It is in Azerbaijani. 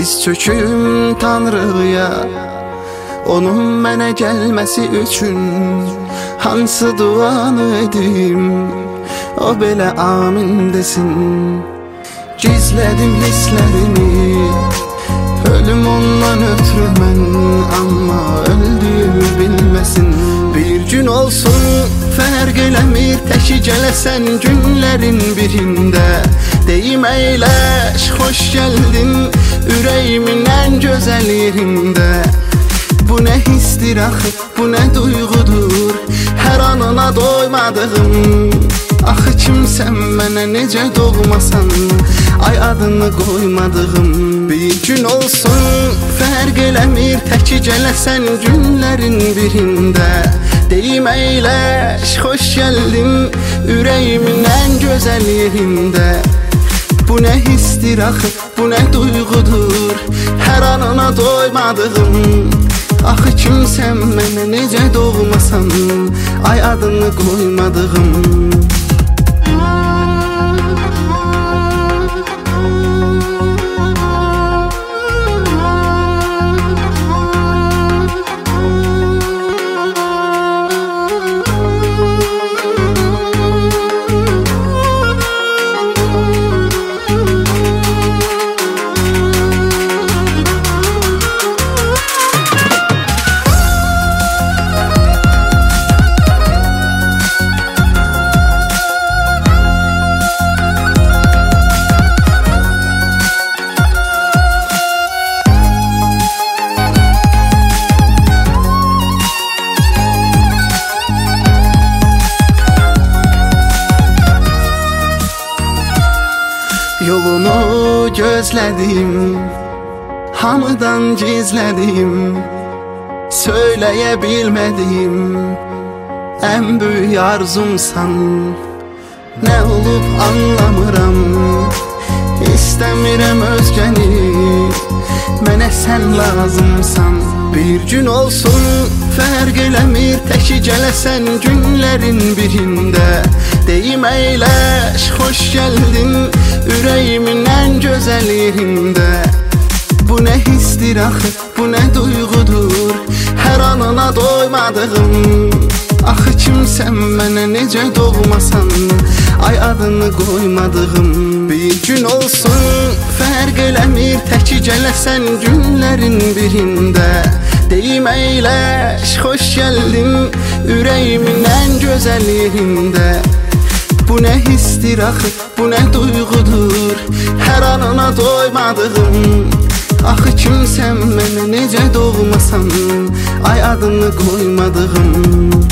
Diz çöküm Tanrıya, onun mənə gəlməsi üçün hansı duanı edim, o belə amin desin. Gizlədim hisslərimi, ölüm ondan ötürü mən, amma öldüyümü bilməsin. Bir gün olsun fərq eləmir, təki gələsən günlərin birində. Deyim əyləş, xoş gəldin ürəyimin ən gözəl yerində. Bu nə histir axı, bu nə duyğudur, hər anına doymadığım. Axı kimsən mənə necə doğmasan, ay adını qoymadığım. Bir gün olsun fərq eləmir, təki gələsən günlərin birində. Deyim əyləş, xoş gəldin ürəyimin ən gözəl yerində. Bu nə histir axı, bu nə duyğudur, hər anına doymadığım. Axı kimsən mənə necə doğmasan, ay adını qoymadığım. Yolunu gözlədim, hamıdan gizlədim, söyləyə bilmədim, ən böyük arzumsan. Nə olub anlamıram, istəmirəm özgəni, mənə sən lazımsan. Bir gün olsun fərq eləmir, təki gələsən günlərin birində. Deyim əyləş, xoş gəldin ürəyimin ən gözəl yerində. Bu nə histir axı, bu nə duyğudur, hər anına doymadığım. Axı kimsən mənə necə doğmasan, ay adını qoymadığım. Bir gün olsun fərq eləmir, təki gələsən günlərin birində. Deyim əyləş, xoş gəldin ürəyimin ən gözəl yerində. Bu nə histir axı, bu nə duyğudur, hər anına doymadığım. Axı kimsən mənə necə doğmasan, ay adını qoymadığım.